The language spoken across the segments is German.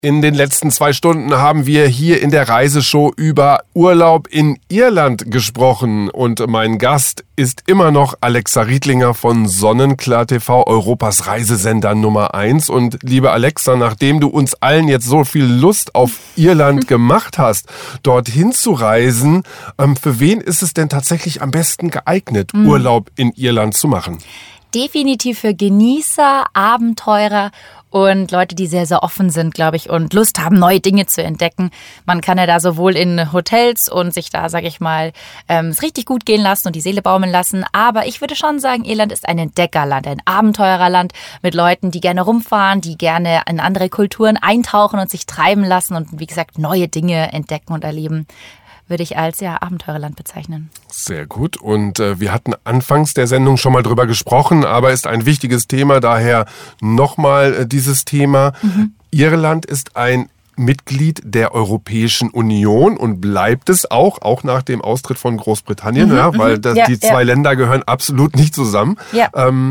In den letzten 2 Stunden haben wir hier in der Reiseshow über Urlaub in Irland gesprochen und mein Gast ist immer noch Alexa Riedlinger von Sonnenklar TV, Europas Reisesender Nummer 1. Und liebe Alexa, nachdem du uns allen jetzt so viel Lust auf Irland gemacht hast, dorthin zu reisen, für wen ist es denn tatsächlich am besten geeignet, Urlaub in Irland zu machen? Definitiv für Genießer, Abenteurer und Leute, die sehr, sehr offen sind, glaube ich, und Lust haben, neue Dinge zu entdecken. Man kann ja da sowohl in Hotels und sich da, sage ich mal, es richtig gut gehen lassen und die Seele baumeln lassen. Aber ich würde schon sagen, Irland ist ein Entdeckerland, ein Abenteurerland mit Leuten, die gerne rumfahren, die gerne in andere Kulturen eintauchen und sich treiben lassen und, wie gesagt, neue Dinge entdecken und erleben. Würde ich als Abenteurerland bezeichnen. Sehr gut. Und wir hatten anfangs der Sendung schon mal drüber gesprochen, aber ist ein wichtiges Thema, daher nochmal dieses Thema. Irland ist ein Mitglied der Europäischen Union und bleibt es auch nach dem Austritt von Großbritannien, weil die zwei Länder gehören absolut nicht zusammen. Ja.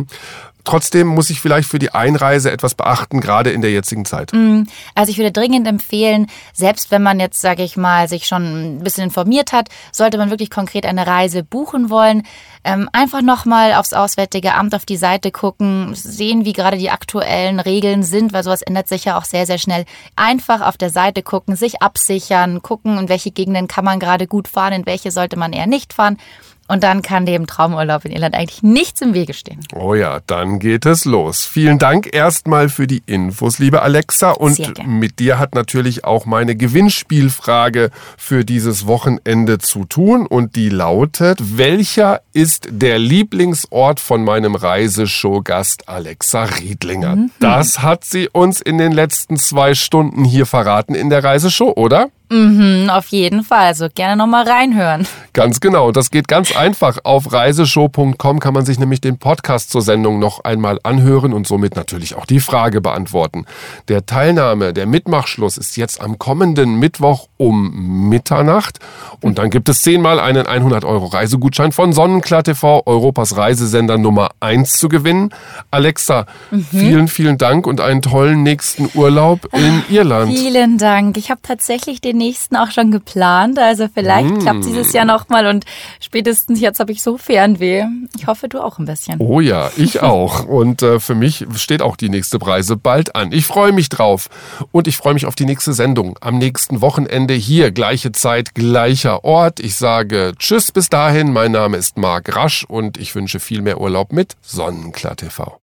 Trotzdem muss ich vielleicht für die Einreise etwas beachten, gerade in der jetzigen Zeit. Also ich würde dringend empfehlen, selbst wenn man jetzt, sage ich mal, sich schon ein bisschen informiert hat, sollte man wirklich konkret eine Reise buchen wollen, einfach nochmal aufs Auswärtige Amt auf die Seite gucken, sehen, wie gerade die aktuellen Regeln sind, weil sowas ändert sich ja auch sehr, sehr schnell. Einfach auf der Seite gucken, sich absichern, gucken, in welche Gegenden kann man gerade gut fahren, in welche sollte man eher nicht fahren. Und dann kann dem Traumurlaub in Irland eigentlich nichts im Wege stehen. Oh ja, dann geht es los. Vielen Dank erstmal für die Infos, liebe Alexa. Und mit dir hat natürlich auch meine Gewinnspielfrage für dieses Wochenende zu tun. Und die lautet: Welcher ist der Lieblingsort von meinem Reiseshow-Gast Alexa Riedlinger? Das hat sie uns in den letzten 2 Stunden hier verraten in der Reiseshow, oder? Auf jeden Fall. Also gerne nochmal reinhören. Ganz genau. Das geht ganz einfach. Auf reiseshow.com kann man sich nämlich den Podcast zur Sendung noch einmal anhören und somit natürlich auch die Frage beantworten. Der Mitmachschluss ist jetzt am kommenden Mittwoch um Mitternacht. Und dann gibt es 10-mal einen 100€ Reisegutschein von Sonnenklar TV, Europas Reisesender Nummer 1 zu gewinnen. Alexa, vielen, vielen Dank und einen tollen nächsten Urlaub in Irland. Vielen Dank. Ich habe tatsächlich den nächsten auch schon geplant. Also vielleicht klappt dieses Jahr nochmal und spätestens jetzt habe ich so Fernweh. Ich hoffe, du auch ein bisschen. Oh ja, ich auch. Und für mich steht auch die nächste Reise bald an. Ich freue mich drauf. Und ich freue mich auf die nächste Sendung. Am nächsten Wochenende hier, gleiche Zeit, gleicher Ort. Ich sage Tschüss bis dahin. Mein Name ist Marc Rasch und ich wünsche viel mehr Urlaub mit Sonnenklar TV.